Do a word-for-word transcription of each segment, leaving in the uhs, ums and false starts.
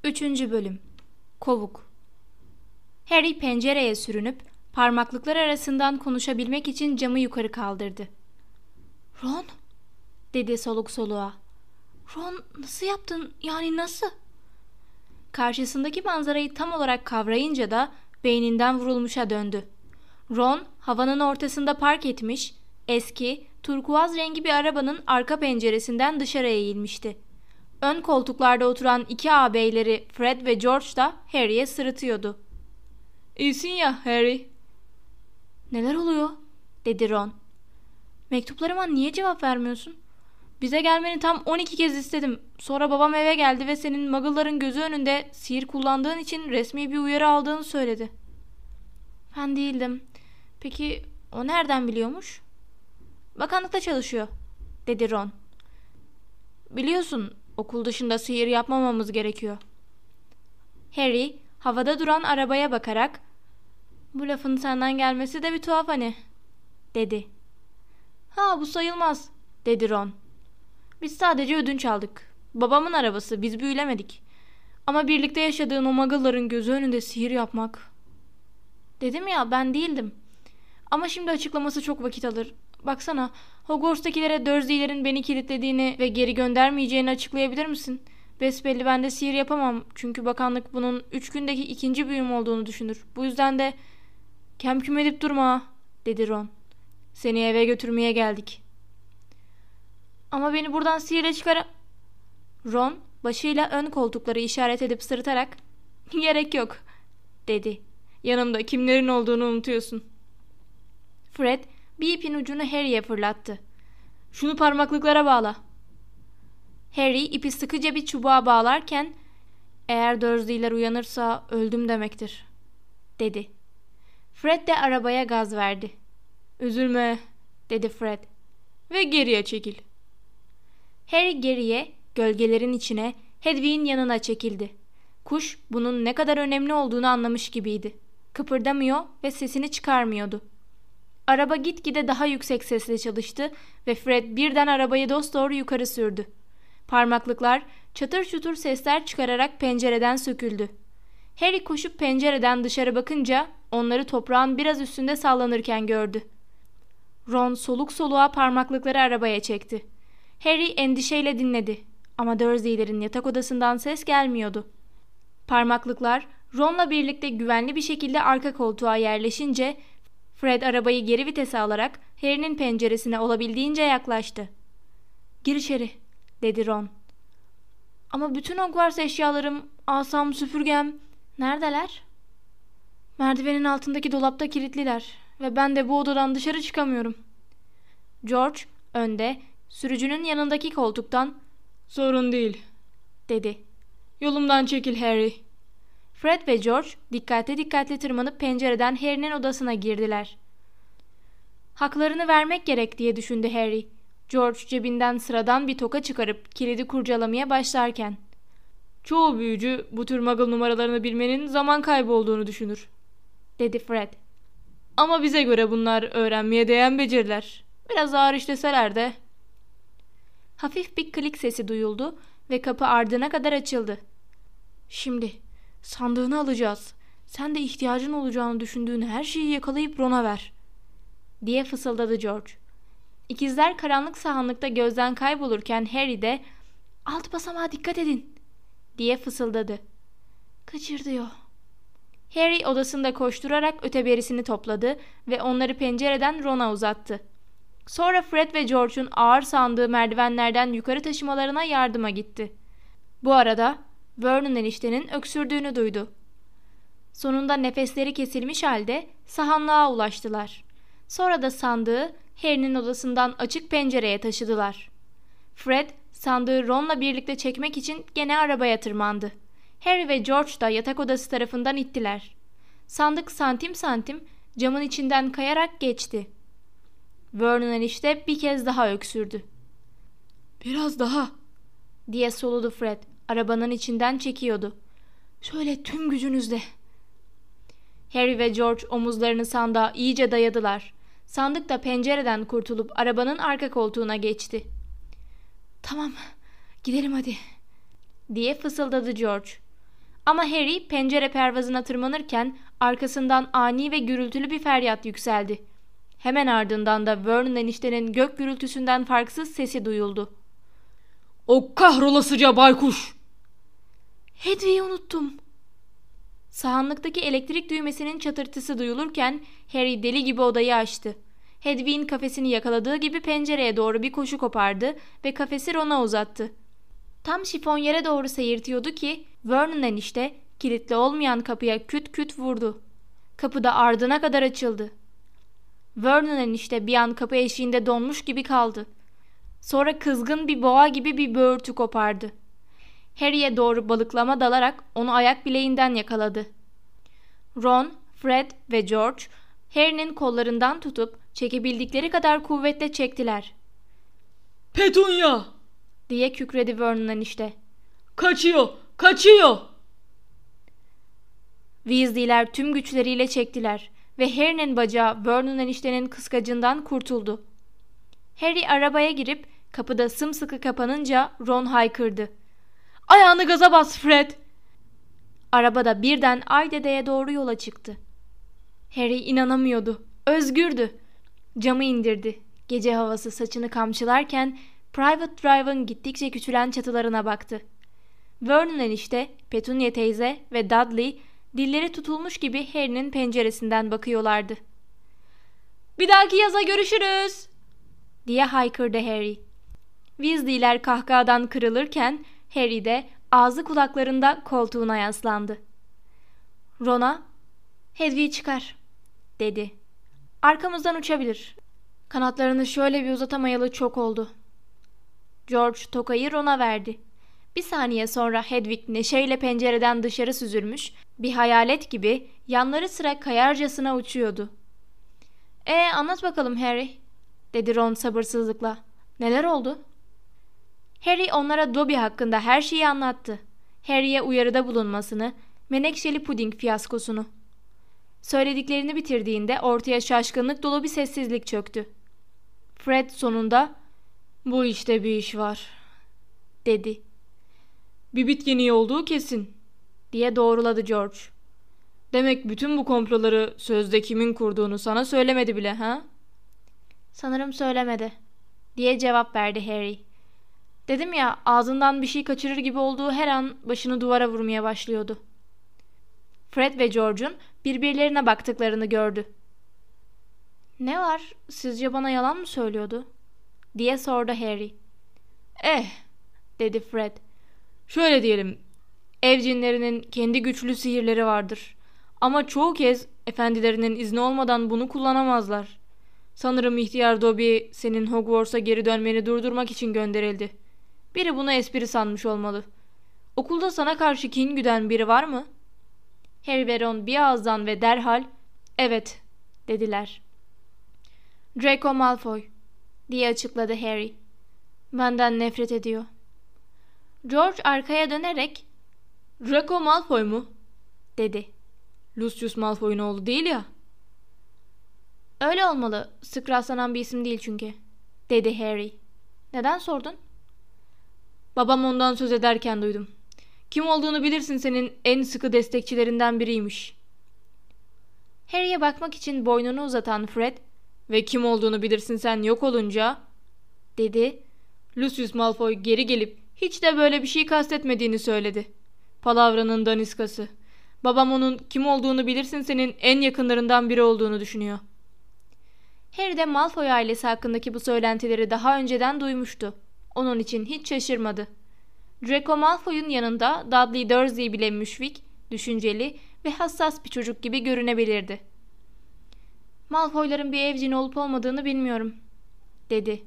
Üçüncü Bölüm Kovuk. Harry pencereye sürünüp parmaklıklar arasından konuşabilmek için camı yukarı kaldırdı. "Ron," dedi soluk soluğa. "Ron, nasıl yaptın? Yani nasıl?" Karşısındaki manzarayı tam olarak kavrayınca da beyninden vurulmuşa döndü. Ron, havanın ortasında park etmiş, eski, turkuaz rengi bir arabanın arka penceresinden dışarı eğilmişti. Ön koltuklarda oturan iki ağabeyleri Fred ve George da Harry'e sırıtıyordu. "İyisin ya Harry." "Neler oluyor?" dedi Ron. "Mektuplarıma niye cevap vermiyorsun? Bize gelmeni tam on iki kez istedim. Sonra babam eve geldi ve senin Muggle'ların gözü önünde sihir kullandığın için resmi bir uyarı aldığını söyledi." "Ben değildim. Peki o nereden biliyormuş?" "Bakanlıkta çalışıyor," dedi Ron. "Biliyorsun, okul dışında sihir yapmamamız gerekiyor." Harry havada duran arabaya bakarak "Bu lafın senden gelmesi de bir tuhaf hani," dedi. "Ha, bu sayılmaz," dedi Ron. "Biz sadece ödünç aldık. Babamın arabası, biz büyülemedik. Ama birlikte yaşadığın o Muggle'ların gözü önünde sihir yapmak." "Dedim ya, ben değildim. Ama şimdi açıklaması çok vakit alır. Baksana, Hogwarts'takilere Dursley'lerin beni kilitlediğini ve geri göndermeyeceğini açıklayabilir misin? Besbelli ben de sihir yapamam. Çünkü bakanlık bunun üç gündeki ikinci büyüm olduğunu düşünür. Bu yüzden de..." "Kem küm edip durma," dedi Ron. "Seni eve götürmeye geldik." "Ama beni buradan sihirle çıkar..." Ron başıyla ön koltukları işaret edip sırıtarak "Gerek yok," dedi. "Yanımda kimlerin olduğunu unutuyorsun." Fred bir ipin ucunu Harry'e fırlattı. "Şunu parmaklıklara bağla." Harry ipi sıkıca bir çubuğa bağlarken "Eğer Dursley'ler uyanırsa öldüm demektir," dedi. Fred de arabaya gaz verdi. "Üzülme," dedi Fred. "Ve geriye çekil." Harry geriye, gölgelerin içine, Hedwig'in yanına çekildi. Kuş bunun ne kadar önemli olduğunu anlamış gibiydi. Kıpırdamıyor ve sesini çıkarmıyordu. Araba gitgide daha yüksek sesle çalıştı ve Fred birden arabayı dosdoğru yukarı sürdü. Parmaklıklar çatır çutur sesler çıkararak pencereden söküldü. Harry koşup pencereden dışarı bakınca onları toprağın biraz üstünde sallanırken gördü. Ron soluk soluğa parmaklıkları arabaya çekti. Harry endişeyle dinledi ama Dursley'lerin yatak odasından ses gelmiyordu. Parmaklıklar Ron'la birlikte güvenli bir şekilde arka koltuğa yerleşince Fred arabayı geri vitese alarak Harry'nin penceresine olabildiğince yaklaştı. "Gir içeri," dedi Ron. "Ama bütün Hogwarts eşyalarım, asam, süpürgem neredeler?" "Merdivenin altındaki dolapta kilitliler ve ben de bu odadan dışarı çıkamıyorum." George önde, sürücünün yanındaki koltuktan "Sorun değil," dedi. "Yolumdan çekil Harry." Fred ve George dikkatli dikkatli tırmanıp pencereden Harry'nin odasına girdiler. Haklarını vermek gerek diye düşündü Harry. George cebinden sıradan bir toka çıkarıp kilidi kurcalamaya başlarken. "Çoğu büyücü bu tür Muggle numaralarını bilmenin zaman kaybı olduğunu düşünür," dedi Fred. "Ama bize göre bunlar öğrenmeye değen beceriler. Biraz ağır işleseler de." Hafif bir klik sesi duyuldu ve kapı ardına kadar açıldı. "Şimdi sandığını alacağız. Sen de ihtiyacın olacağını düşündüğün her şeyi yakalayıp Ron'a ver," diye fısıldadı George. İkizler karanlık sahanlıkta gözden kaybolurken Harry de "Alt basamağa dikkat edin," diye fısıldadı. "Kaçır diyor." Harry odasında koşturarak öteberisini topladı ve onları pencereden Ron'a uzattı. Sonra Fred ve George'un ağır sandığı merdivenlerden yukarı taşımalarına yardıma gitti. Bu arada Vernon eniştenin öksürdüğünü duydu. Sonunda nefesleri kesilmiş halde sahanlığa ulaştılar. Sonra da sandığı Harry'nin odasından açık pencereye taşıdılar. Fred sandığı Ron'la birlikte çekmek için gene arabaya tırmandı. Harry ve George da yatak odası tarafından ittiler. Sandık santim santim camın içinden kayarak geçti. Vernon enişte bir kez daha öksürdü. "Biraz daha," diye soludu Fred. Arabanın içinden çekiyordu. "Şöyle tüm gücünüzle." Harry ve George omuzlarını sandığa iyice dayadılar. Sandık da pencereden kurtulup arabanın arka koltuğuna geçti. "Tamam, gidelim hadi," diye fısıldadı George. Ama Harry pencere pervazına tırmanırken arkasından ani ve gürültülü bir feryat yükseldi. Hemen ardından da Vernon eniştenin gök gürültüsünden farksız sesi duyuldu. "O kahrolasıca baykuş!" "Hedwig'i unuttum." Sahanlıktaki elektrik düğmesinin çatırtısı duyulurken Harry deli gibi odayı açtı. Hedwig'in kafesini yakaladığı gibi pencereye doğru bir koşu kopardı ve kafesi Ron'a uzattı. Tam şifonyere doğru seyirtiyordu ki Vernon enişte kilitli olmayan kapıya küt küt vurdu. Kapı da ardına kadar açıldı. Vernon enişte bir an kapı eşiğinde donmuş gibi kaldı. Sonra kızgın bir boğa gibi bir böğürtü kopardı. Harry'e doğru balıklama dalarak onu ayak bileğinden yakaladı. Ron, Fred ve George Harry'nin kollarından tutup çekebildikleri kadar kuvvetle çektiler. "Petunia!" diye kükredi Vernon enişte. "Kaçıyor! Kaçıyor!" Weasley'ler tüm güçleriyle çektiler ve Harry'nin bacağı Vernon eniştenin kıskacından kurtuldu. Harry arabaya girip kapıda sımsıkı kapanınca Ron haykırdı. "Ayağını gaza bas Fred!" Arabada birden Aydede'ye doğru yola çıktı. Harry inanamıyordu. Özgürdü. Camı indirdi. Gece havası saçını kamçılarken Private Drive'ın gittikçe küçülen çatılarına baktı. Vernon enişte, Petunia teyze ve Dudley dilleri tutulmuş gibi Harry'nin penceresinden bakıyorlardı. "Bir dahaki yaza görüşürüz!" diye haykırdı Harry. Weasley'ler kahkahadan kırılırken Harry de ağzı kulaklarında koltuğuna yaslandı. Ron'a "Hedwig'i çıkar," dedi. "Arkamızdan uçabilir. Kanatlarını şöyle bir uzatamayalı çok oldu." George tokayı Ron'a verdi. Bir saniye sonra Hedwig neşeyle pencereden dışarı süzülmüş, bir hayalet gibi yanları sıra kayarcasına uçuyordu. "E anlat bakalım Harry," dedi Ron sabırsızlıkla. "Neler oldu?" Harry onlara Dobby hakkında her şeyi anlattı. Harry'e uyarıda bulunmasını, menekşeli puding fiyaskosunu. Söylediklerini bitirdiğinde ortaya şaşkınlık dolu bir sessizlik çöktü. Fred sonunda "Bu işte bir iş var," dedi. "Bir bit yeniği olduğu kesin," diye doğruladı George. "Demek bütün bu komploları sözde kimin kurduğunu sana söylemedi bile ha?" "Sanırım söylemedi," diye cevap verdi Harry. "Dedim ya, ağzından bir şey kaçırır gibi olduğu her an başını duvara vurmaya başlıyordu." Fred ve George'un birbirlerine baktıklarını gördü. "Ne var? Sizce bana yalan mı söylüyordu?" diye sordu Harry. "Eh," dedi Fred. "Şöyle diyelim, ev cinlerinin kendi güçlü sihirleri vardır. Ama çoğu kez efendilerinin izni olmadan bunu kullanamazlar. Sanırım ihtiyar Dobby senin Hogwarts'a geri dönmeni durdurmak için gönderildi. Biri bunu espri sanmış olmalı. Okulda sana karşı kin güden biri var mı?" Harry ve Ron bir ağızdan ve derhal "Evet," dediler. "Draco Malfoy," diye açıkladı Harry. "Benden nefret ediyor." George arkaya dönerek "Draco Malfoy mu?" dedi. "Lucius Malfoy'un oğlu değil ya." "Öyle olmalı. Sık rastlanan bir isim değil çünkü," dedi Harry. "Neden sordun?" "Babam ondan söz ederken duydum. Kim olduğunu bilirsin, senin en sıkı destekçilerinden biriymiş." Harry'e bakmak için boynunu uzatan Fred, "Ve kim olduğunu bilirsin sen yok olunca," dedi. "Lucius Malfoy geri gelip hiç de böyle bir şey kastetmediğini söyledi. Palavranın daniskası. Babam onun kim olduğunu bilirsin senin en yakınlarından biri olduğunu düşünüyor." Harry de Malfoy ailesi hakkındaki bu söylentileri daha önceden duymuştu. Onun için hiç şaşırmadı. Draco Malfoy'un yanında Dudley Dursley bile müşfik, düşünceli ve hassas bir çocuk gibi görünebilirdi. "Malfoy'ların bir evcini olup olmadığını bilmiyorum," dedi.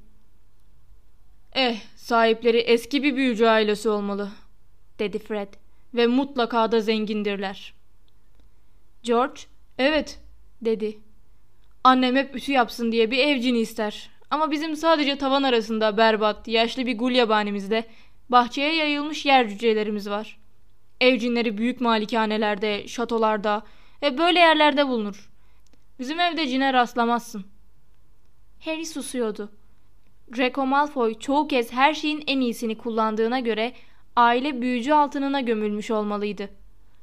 "Eh, sahipleri eski bir büyücü ailesi olmalı," dedi Fred. "Ve mutlaka da zengindirler." George, "Evet," dedi. "Annem hep ütü yapsın diye bir evcini ister. Ama bizim sadece tavan arasında berbat, yaşlı bir gulyabanemizde bahçeye yayılmış yer cücelerimiz var. Evcinleri büyük malikanelerde, şatolarda ve böyle yerlerde bulunur. Bizim evde cine rastlamazsın." Harry susuyordu. Draco Malfoy çoğu kez her şeyin en iyisini kullandığına göre aile büyücü altınına gömülmüş olmalıydı.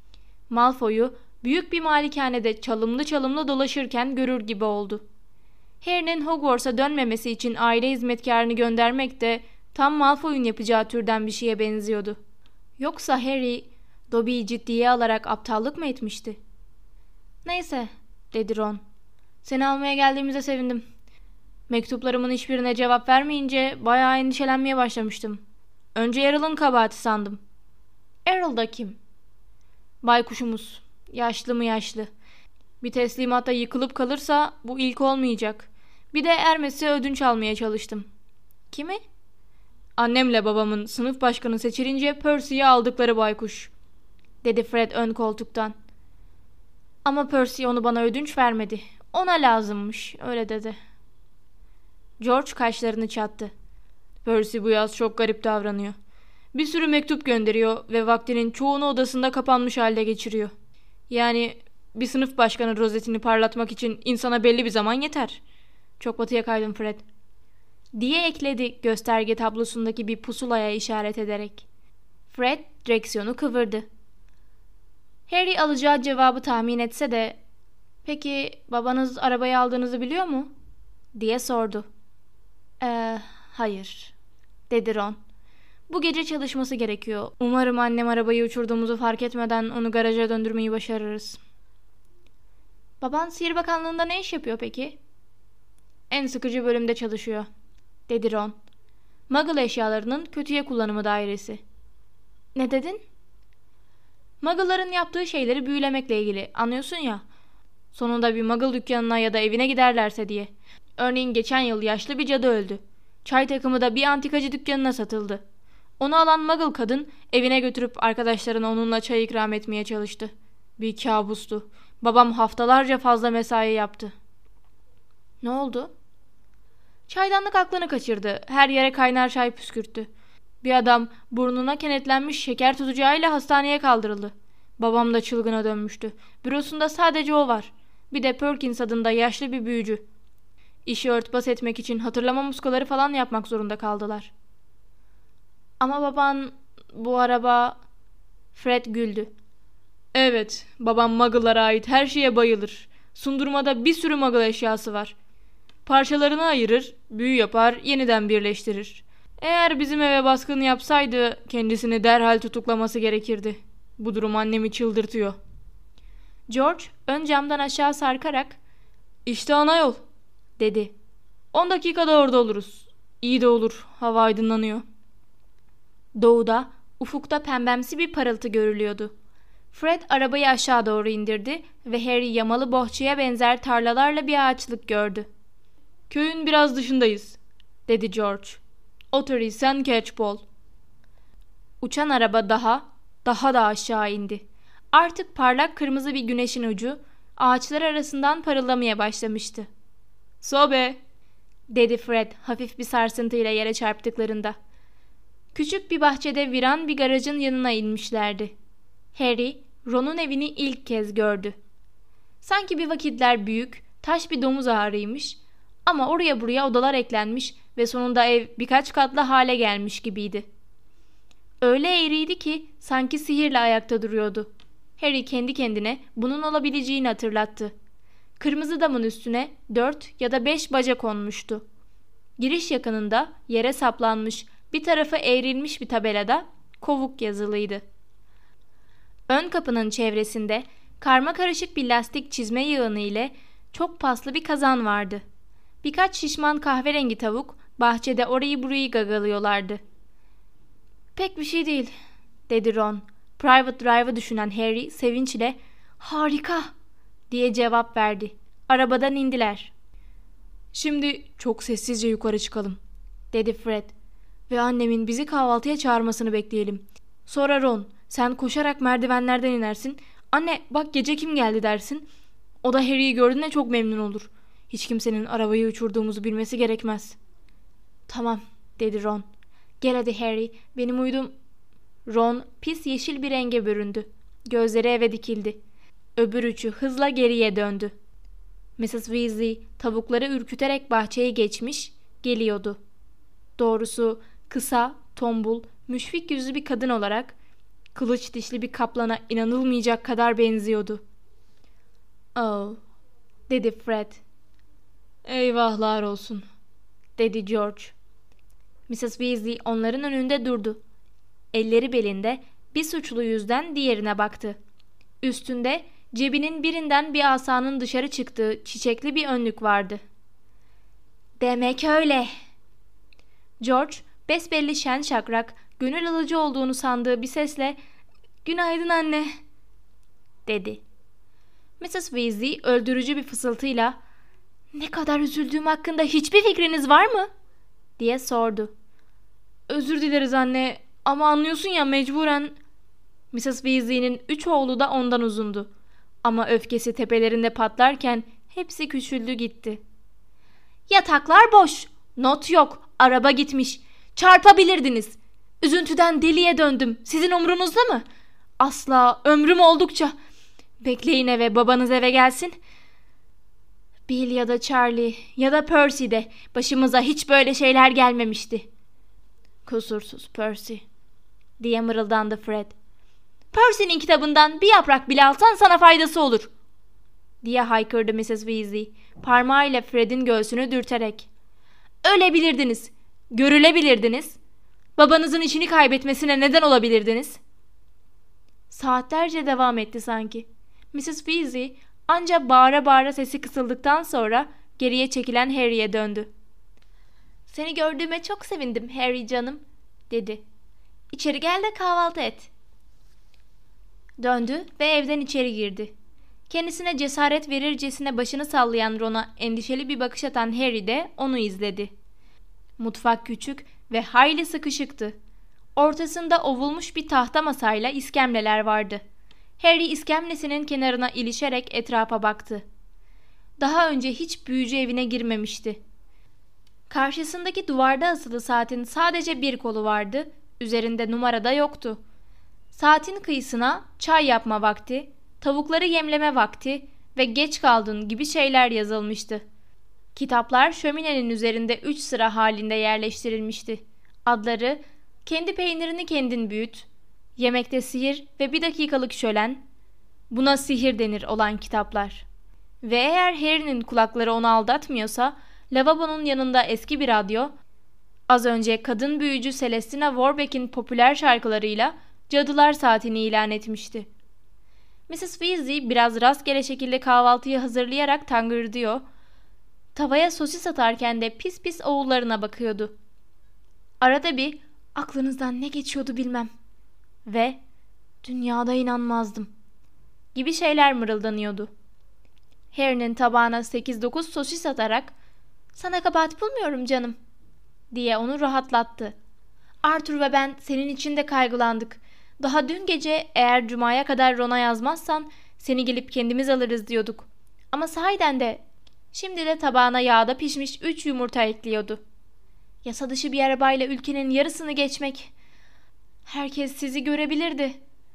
Malfoy'u büyük bir malikanede çalımlı çalımlı dolaşırken görür gibi oldu. Harry'nin Hogwarts'a dönmemesi için aile hizmetkarını göndermek de tam Malfoy'un yapacağı türden bir şeye benziyordu. Yoksa Harry, Dobby'yi ciddiye alarak aptallık mı etmişti? "Neyse," dedi Ron. "Seni almaya geldiğimize sevindim. Mektuplarımın hiçbirine cevap vermeyince bayağı endişelenmeye başlamıştım. Önce Errol'ın kabahati sandım." "Errol da kim?" "Baykuşumuz. Yaşlı mı yaşlı. Bir teslimatta yıkılıp kalırsa bu ilk olmayacak. Bir de Hermes'e ödünç almaya çalıştım." "Kimi?" "Annemle babamın sınıf başkanı seçilince Percy'yi aldıkları baykuş," dedi Fred ön koltuktan. "Ama Percy onu bana ödünç vermedi. Ona lazımmış, öyle dedi." George kaşlarını çattı. "Percy bu yaz çok garip davranıyor. Bir sürü mektup gönderiyor ve vaktinin çoğunu odasında kapanmış halde geçiriyor. Yani bir sınıf başkanı rozetini parlatmak için insana belli bir zaman yeter." "Çok batıya kaydım Fred," diye ekledi gösterge tablosundaki bir pusulaya işaret ederek. Fred direksiyonu kıvırdı. Harry alacağı cevabı tahmin etse de "Peki babanız arabayı aldığınızı biliyor mu?" diye sordu. Eee hayır," dedi Ron. "Bu gece çalışması gerekiyor. Umarım annem arabayı uçurduğumuzu fark etmeden onu garaja döndürmeyi başarırız." "Baban Sihir Bakanlığı'nda ne iş yapıyor peki?" "En sıkıcı bölümde çalışıyor," dedi Ron. "Muggle eşyalarının kötüye kullanımı dairesi." "Ne dedin?" "Muggle'ların yaptığı şeyleri büyülemekle ilgili, anlıyorsun ya. Sonunda bir Muggle dükkanına ya da evine giderlerse diye. Örneğin geçen yıl yaşlı bir cadı öldü. Çay takımı da bir antikacı dükkanına satıldı. Onu alan Muggle kadın evine götürüp arkadaşlarına onunla çay ikram etmeye çalıştı. Bir kabustu. Babam haftalarca fazla mesai yaptı." "Ne oldu?" "Çaydanlık aklını kaçırdı. Her yere kaynar çay püskürttü. Bir adam burnuna kenetlenmiş şeker tutacağıyla hastaneye kaldırıldı. Babam da çılgına dönmüştü. Bürosunda sadece o var. Bir de Perkins adında yaşlı bir büyücü. İşi örtbas etmek için hatırlama muskaları falan yapmak zorunda kaldılar." "Ama baban bu araba..." Fred güldü. "Evet, babam Muggle'lara ait her şeye bayılır. Sundurmada bir sürü Muggle eşyası var. Parçalarını ayırır, büyü yapar, yeniden birleştirir. Eğer bizim eve baskın yapsaydı kendisini derhal tutuklaması gerekirdi. Bu durum annemi çıldırtıyor." George ön camdan aşağı sarkarak "İşte ana yol," dedi. "On dakikada orada oluruz. İyi de olur, hava aydınlanıyor." Doğuda, ufukta pembemsi bir parıltı görülüyordu. Fred arabayı aşağı doğru indirdi ve Harry yamalı bohçaya benzer tarlalarla bir ağaçlık gördü. "Köyün biraz dışındayız," dedi George. "Ottery sen Catchpole." Uçan araba daha, daha da aşağı indi. Artık parlak kırmızı bir güneşin ucu ağaçlar arasından parıldamaya başlamıştı. "Sobe," dedi Fred hafif bir sarsıntıyla yere çarptıklarında. Küçük bir bahçede viran bir garajın yanına inmişlerdi. Harry, Ron'un evini ilk kez gördü. Sanki bir vakitler büyük, taş bir domuz ağrıymış ama oraya buraya odalar eklenmiş ve sonunda ev birkaç katlı hale gelmiş gibiydi. Öyle eğriydi ki sanki sihirle ayakta duruyordu. Harry kendi kendine bunun olabileceğini hatırlattı. Kırmızı damın üstüne dört ya da beş baca konmuştu. Giriş yakınında yere saplanmış, bir tarafı eğrilmiş bir tabelada kovuk yazılıydı. Ön kapının çevresinde karmakarışık bir lastik çizme yığını ile çok paslı bir kazan vardı. Birkaç şişman kahverengi tavuk bahçede orayı burayı gagalıyorlardı. "Pek bir şey değil," dedi Ron. Private Drive'ı düşünen Harry sevinçle "Harika!" diye cevap verdi. Arabadan indiler. "Şimdi çok sessizce yukarı çıkalım," dedi Fred. "Ve annemin bizi kahvaltıya çağırmasını bekleyelim. Sonra Ron, sen koşarak merdivenlerden inersin. Anne bak gece kim geldi dersin. O da Harry'i gördüğünde çok memnun olur. Hiç kimsenin arabayı uçurduğumuzu bilmesi gerekmez." "Tamam," dedi Ron. "Gel hadi Harry, benim uydum..." Ron pis yeşil bir renge büründü. Gözleri eve dikildi. Öbür üçü hızla geriye döndü. missus Weasley tavukları ürküterek bahçeyi geçmiş, geliyordu. Doğrusu kısa, tombul, müşfik yüzlü bir kadın olarak Kılıç dişli bir kaplana inanılmayacak kadar benziyordu. "Oh," dedi Fred. "Eyvahlar olsun," dedi George. missus Weasley onların önünde durdu. Elleri belinde, bir suçlu yüzden diğerine baktı. Üstünde cebinin birinden bir asanın dışarı çıktığı çiçekli bir önlük vardı. "Demek öyle." George besbelli şen şakrak, gönül alıcı olduğunu sandığı bir sesle "Günaydın anne," dedi. missus Weasley öldürücü bir fısıltıyla "Ne kadar üzüldüğüm hakkında hiçbir fikriniz var mı?" diye sordu. "Özür dileriz anne ama anlıyorsun ya, mecburen." missus Weasley'nin üç oğlu da ondan uzundu. Ama öfkesi tepelerinde patlarken hepsi küçüldü gitti. "Yataklar boş, not yok, araba gitmiş. Çarpabilirdiniz. Üzüntüden deliye döndüm. Sizin umrunuzda mı? Asla, ömrüm oldukça. Bekleyin eve, babanız eve gelsin. Bill ya da Charlie ya da Percy de başımıza hiç böyle şeyler gelmemişti." "Kusursuz Percy," diye mırıldandı Fred. "Percy'nin kitabından bir yaprak bile alsan sana faydası olur," diye haykırdı missus Weasley, parmağıyla Fred'in göğsünü dürterek. "Ölebilirdiniz, görülebilirdiniz. Babanızın işini kaybetmesine neden olabilirdiniz." Saatlerce devam etti sanki. missus Weasley ancak bağıra bağıra sesi kısıldıktan sonra geriye çekilen Harry'e döndü. "Seni gördüğüme çok sevindim Harry canım," dedi. "İçeri gel de kahvaltı et." Döndü ve evden içeri girdi. Kendisine cesaret verircesine başını sallayan Ron'a endişeli bir bakış atan Harry de onu izledi. Mutfak küçük ve hayli sıkışıktı. Ortasında ovulmuş bir tahta masayla iskemleler vardı. Harry iskemlesinin kenarına ilişerek etrafa baktı. Daha önce hiç büyücü evine girmemişti. Karşısındaki duvarda asılı saatin sadece bir kolu vardı, üzerinde numara da yoktu. Saatin kıyısına çay yapma vakti, tavukları yemleme vakti ve geç kaldın gibi şeyler yazılmıştı. Kitaplar şöminenin üzerinde üç sıra halinde yerleştirilmişti. Adları "Kendi peynirini kendin büyüt", "Yemekte sihir" ve "Bir dakikalık şölen", "Buna sihir denir" olan kitaplar. Ve eğer Harry'nin kulakları onu aldatmıyorsa, lavabonun yanında eski bir radyo, az önce kadın büyücü Celestina Warbeck'in popüler şarkılarıyla Cadılar Saati'ni ilan etmişti. missus Weasley biraz rastgele şekilde kahvaltıyı hazırlayarak tangırdıyor, tavaya sosis atarken de pis pis oğullarına bakıyordu. Arada bir "Aklınızdan ne geçiyordu bilmem" ve "Dünyada inanmazdım" gibi şeyler mırıldanıyordu. Harry'nin tabağına sekiz dokuz sosis atarak "Sana kabahat bulmuyorum canım," diye onu rahatlattı. "Arthur ve ben senin için de kaygılandık. Daha dün gece eğer Cuma'ya kadar Ron'a yazmazsan seni gelip kendimiz alırız diyorduk. Ama sahiden de..." Şimdi de tabağına yağda pişmiş üç yumurta ekliyordu. "Yasa dışı bir arabayla ülkenin yarısını geçmek. Herkes sizi görebilirdi."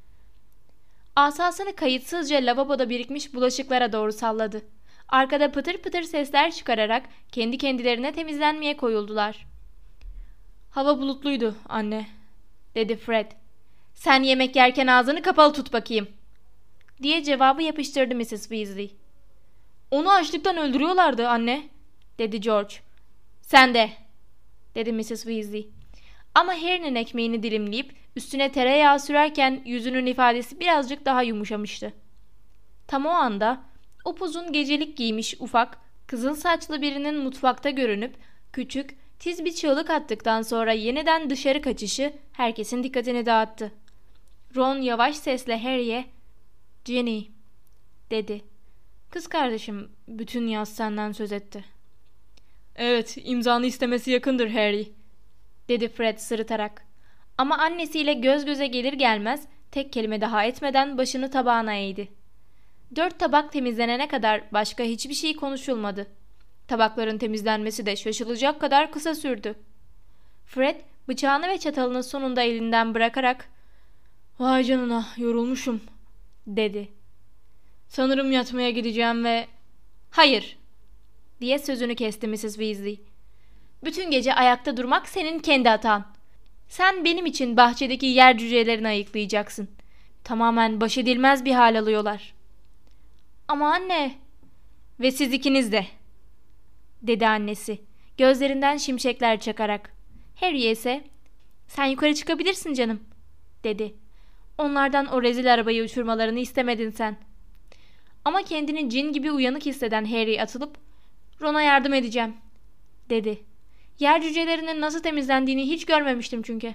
Asasını kayıtsızca lavaboda birikmiş bulaşıklara doğru salladı. Arkada pıtır pıtır sesler çıkararak kendi kendilerine temizlenmeye koyuldular. "Hava bulutluydu anne," dedi Fred. "Sen yemek yerken ağzını kapalı tut bakayım," diye cevabı yapıştırdı missus Weasley. "Onu açlıktan öldürüyorlardı anne," dedi George. "Sen de," dedi missus Weasley. Ama Harry'nin ekmeğini dilimleyip üstüne tereyağı sürerken yüzünün ifadesi birazcık daha yumuşamıştı. Tam o anda upuzun gecelik giymiş ufak, kızıl saçlı birinin mutfakta görünüp küçük, tiz bir çığlık attıktan sonra yeniden dışarı kaçışı herkesin dikkatini dağıttı. Ron yavaş sesle Harry'e "Ginny," dedi. "Kız kardeşim bütün yaz senden söz etti." "Evet, imzanı istemesi yakındır Harry," dedi Fred sırıtarak. Ama annesiyle göz göze gelir gelmez tek kelime daha etmeden başını tabağına eğdi. Dört tabak temizlenene kadar başka hiçbir şey konuşulmadı. Tabakların temizlenmesi de şaşılacak kadar kısa sürdü. Fred bıçağını ve çatalını sonunda elinden bırakarak "Vay canına, yorulmuşum," dedi. "Sanırım yatmaya gideceğim ve..." "Hayır," diye sözünü kesti missus Weasley. "Bütün gece ayakta durmak senin kendi hatan. Sen benim için bahçedeki yer cücelerini ayıklayacaksın. Tamamen baş edilmez bir hal alıyorlar. Ama anne... Ve siz ikiniz de, dedi annesi, gözlerinden şimşekler çakarak. Harry'e ise, sen yukarı çıkabilirsin canım, dedi. Onlardan o rezil arabayı uçurmalarını istemedin sen. Ama kendini cin gibi uyanık hisseden Harry atılıp, Ron'a yardım edeceğim, dedi. Yer cücelerinin nasıl temizlendiğini hiç görmemiştim çünkü.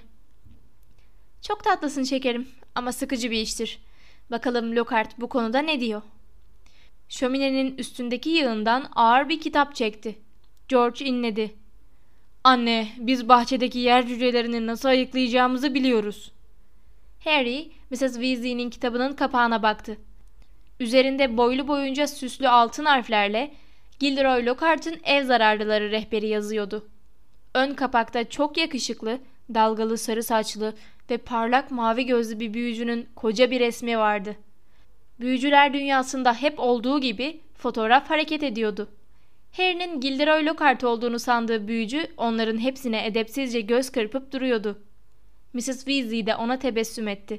Çok tatlısın şekerim ama sıkıcı bir iştir. Bakalım Lockhart bu konuda ne diyor? Şöminenin üstündeki yığından ağır bir kitap çekti. George inledi. Anne, biz bahçedeki yer cücelerini nasıl ayıklayacağımızı biliyoruz. Harry, missus Weasley'nin kitabının kapağına baktı. Üzerinde boylu boyunca süslü altın harflerle Gilderoy Lockhart'ın ev zararlıları rehberi yazıyordu. Ön kapakta çok yakışıklı, dalgalı sarı saçlı ve parlak mavi gözlü bir büyücünün koca bir resmi vardı. Büyücüler dünyasında hep olduğu gibi fotoğraf hareket ediyordu. Harry'nin Gilderoy Lockhart olduğunu sandığı büyücü onların hepsine edepsizce göz kırpıp duruyordu. missus Weasley de ona tebessüm etti.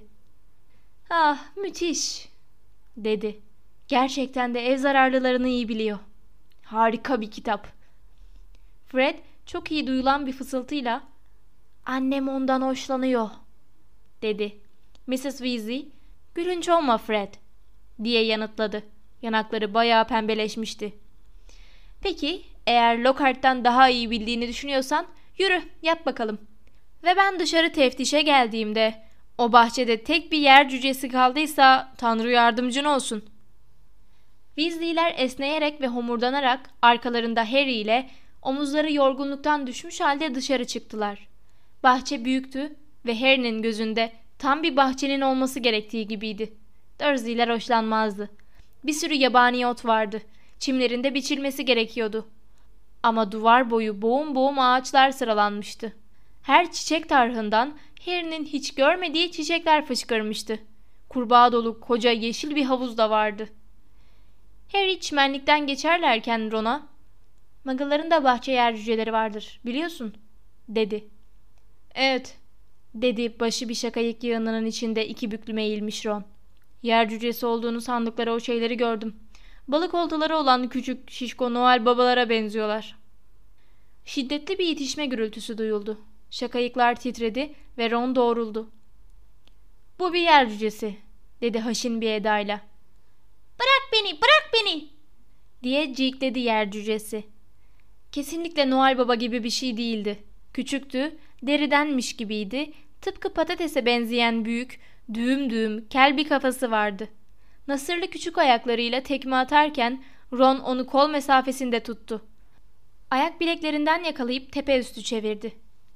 Ah, müthiş, dedi. Gerçekten de ev zararlılarını iyi biliyor. Harika bir kitap. Fred çok iyi duyulan bir fısıltıyla annem ondan hoşlanıyor, dedi. missus Weasley, gülünç olma Fred, diye yanıtladı. Yanakları bayağı pembeleşmişti. Peki, eğer Lockhart'tan daha iyi bildiğini düşünüyorsan yürü yap bakalım. Ve ben dışarı teftişe geldiğimde o bahçede tek bir yer cücesi kaldıysa Tanrı yardımcın olsun. Weasley'ler esneyerek ve homurdanarak arkalarında Harry ile omuzları yorgunluktan düşmüş halde dışarı çıktılar. Bahçe büyüktü ve Harry'nin gözünde tam bir bahçenin olması gerektiği gibiydi. Dursley'ler hoşlanmazdı. Bir sürü yabani ot vardı. Çimlerinde biçilmesi gerekiyordu. Ama duvar boyu boğum boğum ağaçlar sıralanmıştı. Her çiçek tarhından Harry'nin hiç görmediği çiçekler fışkırmıştı. Kurbağa dolu koca yeşil bir havuz da vardı. Harry çimenlikten geçerlerken Ron'a, "Muggle'ların da bahçe yer cüceleri vardır, biliyorsun," dedi. "Evet," dedi başı bir şakayık yığınının içinde iki büklüme eğilmiş Ron. "Yer cücesi olduğunu sandıkları o şeyleri gördüm. Balık oltaları olan küçük şişko Noel babalara benziyorlar." Şiddetli bir itişme gürültüsü duyuldu. Şakayıklar titredi ve Ron doğruldu. "Bu bir yer cücesi," dedi haşin bir edayla. "Bırak beni, bırak beni," diye cikledi yer cücesi. Kesinlikle Noel Baba gibi bir şey değildi. Küçüktü, deridenmiş gibiydi, tıpkı patatese benzeyen büyük, düğüm düğüm, kel bir kafası vardı. Nasırlı küçük ayaklarıyla tekme atarken Ron onu kol mesafesinde tuttu. Ayak bileklerinden yakalayıp tepe üstü çevirdi.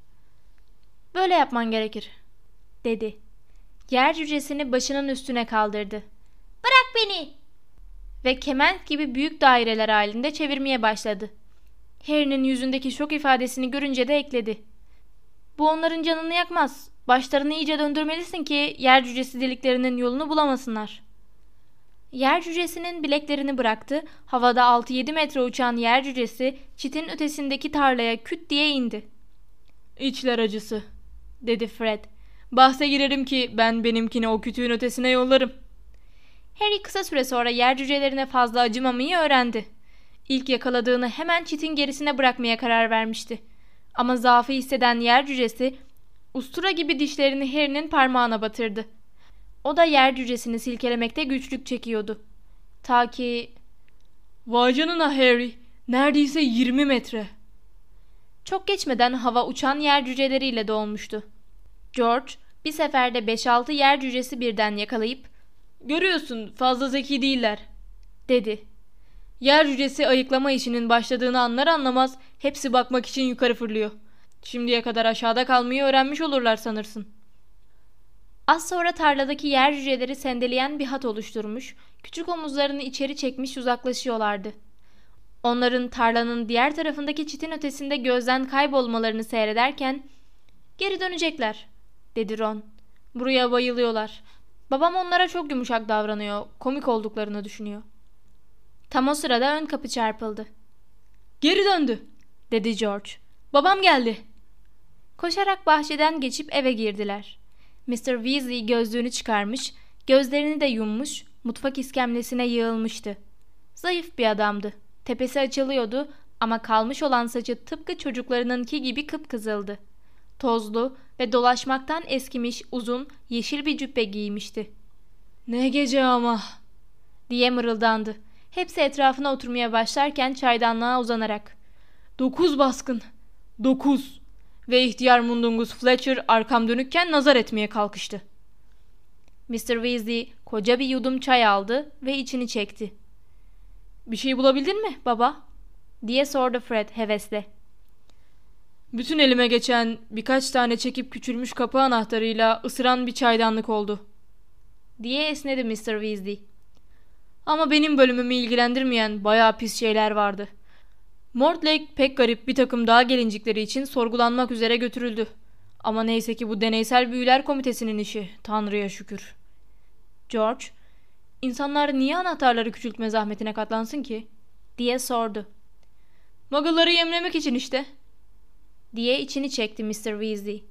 "Böyle yapman gerekir," dedi. Yer cücesini başının üstüne kaldırdı. "Bırak beni!" Ve kement gibi büyük daireler halinde çevirmeye başladı. Harry'nin yüzündeki şok ifadesini görünce de ekledi. "Bu onların canını yakmaz. Başlarını iyice döndürmelisin ki yer cücesi deliklerinin yolunu bulamasınlar." Yer cücesinin bileklerini bıraktı. Havada altı yedi metre uçan yer cücesi çitin ötesindeki tarlaya küt diye indi. "İçler acısı," dedi Fred. "Bahse girerim ki ben benimkini o kütüğün ötesine yollarım." Harry kısa süre sonra yer cücelerine fazla acımamayı öğrendi. İlk yakaladığını hemen çitin gerisine bırakmaya karar vermişti. Ama zaafı hisseden yer cücesi ustura gibi dişlerini Harry'nin parmağına batırdı. O da yer cücesini silkelemekte güçlük çekiyordu. Ta ki... "Vay canına Harry, neredeyse yirmi metre." Çok geçmeden hava uçan yer cüceleriyle dolmuştu. George bir seferde beş altı yer cücesi birden yakalayıp "Görüyorsun, fazla zeki değiller," dedi. "Yer cücesi ayıklama işinin başladığını anlar anlamaz hepsi bakmak için yukarı fırlıyor. Şimdiye kadar aşağıda kalmayı öğrenmiş olurlar sanırsın." Az sonra tarladaki yer cüceleri sendeleyen bir hat oluşturmuş, küçük omuzlarını içeri çekmiş uzaklaşıyorlardı. Onların tarlanın diğer tarafındaki çitin ötesinde gözden kaybolmalarını seyrederken "Geri dönecekler," dedi Ron. "Buraya bayılıyorlar. Babam onlara çok yumuşak davranıyor, komik olduklarını düşünüyor." Tam o sırada ön kapı çarpıldı. "Geri döndü," dedi George. "Babam geldi." Koşarak bahçeden geçip eve girdiler. mister Weasley gözlüğünü çıkarmış, gözlerini de yummuş, mutfak iskemlesine yığılmıştı. Zayıf bir adamdı. Tepesi açılıyordu ama kalmış olan saçı tıpkı çocuklarınınki gibi kıpkızıldı. Tozlu ve dolaşmaktan eskimiş uzun yeşil bir cübbe giymişti. "Ne gece ama!" diye mırıldandı. Hepsi etrafına oturmaya başlarken çaydanlığa uzanarak. "Dokuz baskın. Dokuz." Ve ihtiyar Mundungus Fletcher arkam dönükken nazar etmeye kalkıştı. mister Weasley koca bir yudum çay aldı ve içini çekti. "Bir şey bulabildin mi baba?" diye sordu Fred hevesle. "Bütün elime geçen birkaç tane çekip küçülmüş kapı anahtarıyla ısıran bir çaydanlık oldu." diye esnedi mister Weasley. "Ama benim bölümümü ilgilendirmeyen bayağı pis şeyler vardı. Mortlake pek garip bir takım dağ gelincikleri için sorgulanmak üzere götürüldü. Ama neyse ki bu deneysel büyüler komitesinin işi. Tanrı'ya şükür." George, "İnsanlar niye anahtarları küçültme zahmetine katlansın ki?" diye sordu. "Muggle'ları yemlemek için işte." diye içini çekti mister Weasley.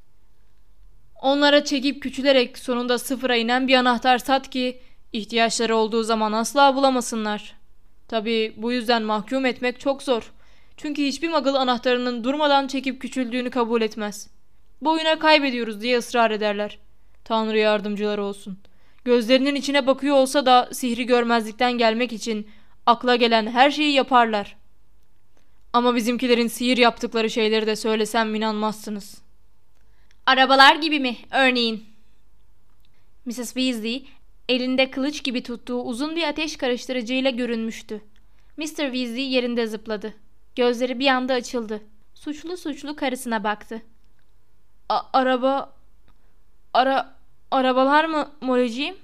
"Onlara çekip küçülerek sonunda sıfıra inen bir anahtar sat ki ihtiyaçları olduğu zaman asla bulamasınlar. Tabii bu yüzden mahkum etmek çok zor. Çünkü hiçbir Muggle anahtarının durmadan çekip küçüldüğünü kabul etmez. Bu oyuna kaybediyoruz diye ısrar ederler. Tanrı yardımcıları olsun. Gözlerinin içine bakıyor olsa da sihri görmezlikten gelmek için akla gelen her şeyi yaparlar. Ama bizimkilerin sihir yaptıkları şeyleri de söylesem inanmazsınız." "Arabalar gibi mi örneğin?" missus Weasley elinde kılıç gibi tuttuğu uzun bir ateş karıştırıcıyla görünmüştü. mister Weasley yerinde zıpladı. Gözleri bir anda açıldı. Suçlu suçlu karısına baktı. A- araba... Ara... Arabalar mı Molly'ciğim?"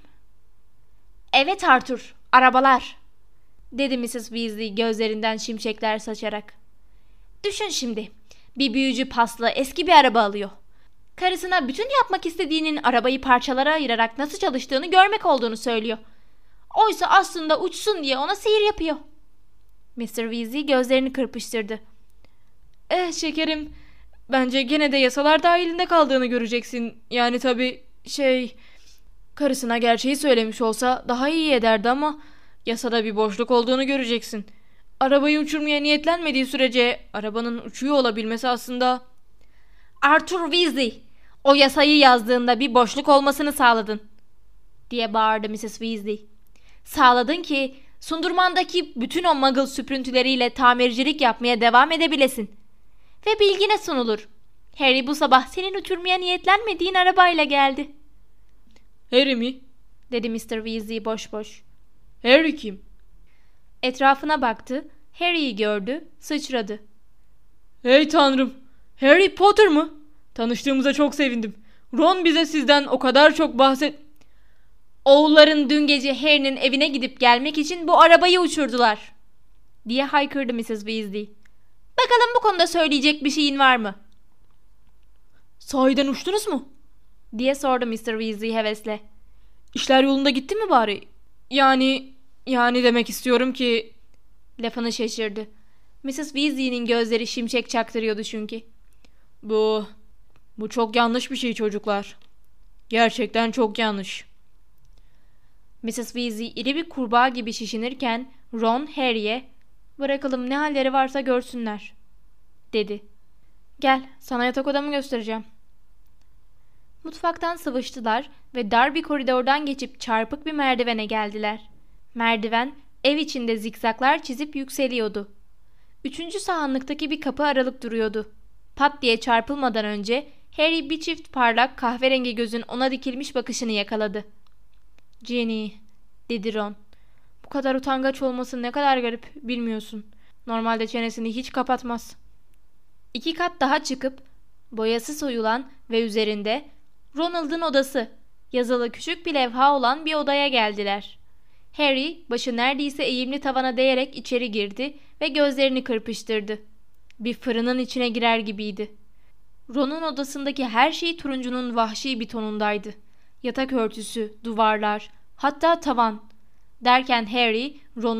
"Evet Arthur, arabalar," dedi missus Weasley gözlerinden şimşekler saçarak. "Düşün şimdi, bir büyücü paslı eski bir araba alıyor. Karısına bütün yapmak istediğinin arabayı parçalara ayırarak nasıl çalıştığını görmek olduğunu söylüyor. Oysa aslında uçsun diye ona sihir yapıyor." mister Weasley gözlerini kırpıştırdı. "Eh şekerim, bence gene de yasalar dahilinde kaldığını göreceksin. Yani tabii şey... Karısına gerçeği söylemiş olsa daha iyi ederdi ama yasada bir boşluk olduğunu göreceksin. Arabayı uçurmaya niyetlenmediği sürece arabanın uçuyor olabilmesi aslında..." "Arthur Weasley, o yasayı yazdığında bir boşluk olmasını sağladın," diye bağırdı missus Weasley. "Sağladın ki Sundurman'daki bütün o Muggle süprüntüleriyle tamircilik yapmaya devam edebilesin. Ve bilgine sunulur. Harry bu sabah senin uçurmaya niyetlenmediğin arabayla geldi." "Harry mi?" dedi mister Weasley boş boş. "Harry kim?" Etrafına baktı, Harry'i gördü, sıçradı. "Hey tanrım, Harry Potter mı? Tanıştığımıza çok sevindim. Ron bize sizden o kadar çok bahset..." "Oğulların dün gece Harry'nin evine gidip gelmek için bu arabayı uçurdular," diye haykırdı missus Weasley. "Bakalım bu konuda söyleyecek bir şeyin var mı?" "Sahiden uçtunuz mu?" diye sordu mister Weasley hevesle. "İşler yolunda gitti mi bari? Yani... Yani demek istiyorum ki..." Lafını şaşırdı. missus Weasley'nin gözleri şimşek çaktırıyordu çünkü. Bu... Bu çok yanlış bir şey çocuklar. Gerçekten çok yanlış." missus Weasley iri bir kurbağa gibi şişinirken Ron Harry'e "Bırakalım ne halleri varsa görsünler," dedi. "Gel, sana yatak odamı göstereceğim." Mutfaktan sıvıştılar ve dar bir koridordan geçip çarpık bir merdivene geldiler. Merdiven ev içinde zikzaklar çizip yükseliyordu. Üçüncü sahanlıktaki bir kapı aralık duruyordu. Pat diye çarpılmadan önce Harry bir çift parlak kahverengi gözün ona dikilmiş bakışını yakaladı. "Ginny," dedi Ron. "Bu kadar utangaç olması ne kadar garip, bilmiyorsun. Normalde çenesini hiç kapatmaz." İki kat daha çıkıp boyası soyulan ve üzerinde "Ronald'ın odası" yazılı küçük bir levha olan bir odaya geldiler. Harry başı neredeyse eğimli tavana değerek içeri girdi ve gözlerini kırpıştırdı. Bir fırının içine girer gibiydi. Ron'un odasındaki her şey turuncunun vahşi bir tonundaydı. Yatak örtüsü, duvarlar, hatta tavan. Derken Harry, Ron'un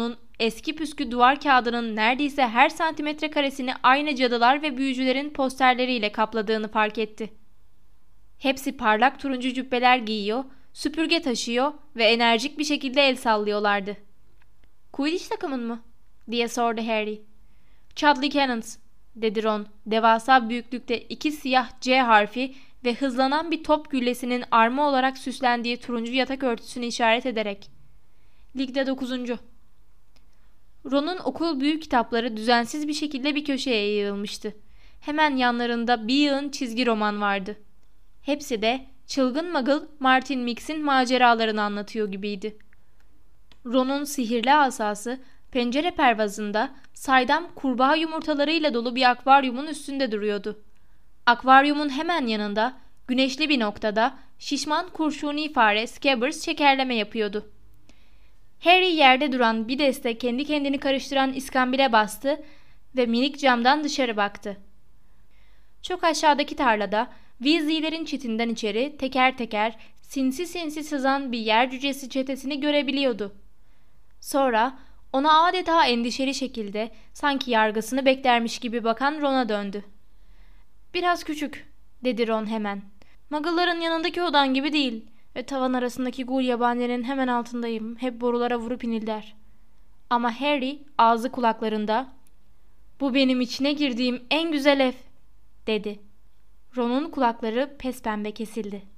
eski püskü duvar kağıdının neredeyse her santimetre karesini aynı cadılar ve büyücülerin posterleriyle kapladığını fark etti. Hepsi parlak turuncu cübbeler giyiyor, süpürge taşıyor ve enerjik bir şekilde el sallıyorlardı. "Quidditch takımın mı?" diye sordu Harry. "Chudley Cannons," dedi Ron, devasa büyüklükte iki siyah C harfi ve hızlanan bir top güllesinin arma olarak süslendiği turuncu yatak örtüsünü işaret ederek. "Ligde dokuzuncu." Ron'un okul büyük kitapları düzensiz bir şekilde bir köşeye yığılmıştı. Hemen yanlarında bir yığın çizgi roman vardı. Hepsi de çılgın Muggle Martin Mix'in maceralarını anlatıyor gibiydi. Ron'un sihirli asası pencere pervazında saydam kurbağa yumurtalarıyla dolu bir akvaryumun üstünde duruyordu. Akvaryumun hemen yanında, güneşli bir noktada şişman kurşuni fare Scabbers şekerleme yapıyordu. Harry yerde duran bir deste kendi kendini karıştıran iskambile bastı ve minik camdan dışarı baktı. Çok aşağıdaki tarlada Weasley'lerin çitinden içeri teker teker sinsi sinsi sızan bir yer cücesi çetesini görebiliyordu. Sonra ona adeta endişeli şekilde sanki yargısını beklermiş gibi bakan Ron'a döndü. "Biraz küçük," dedi Ron hemen. "Muggle'ların yanındaki odan gibi değil ve tavan arasındaki gul yabanilerin hemen altındayım. Hep borulara vurup inilder." Ama Harry ağzı kulaklarında "Bu benim içine girdiğim en güzel ev," dedi. Ron'un kulakları pespembe kesildi.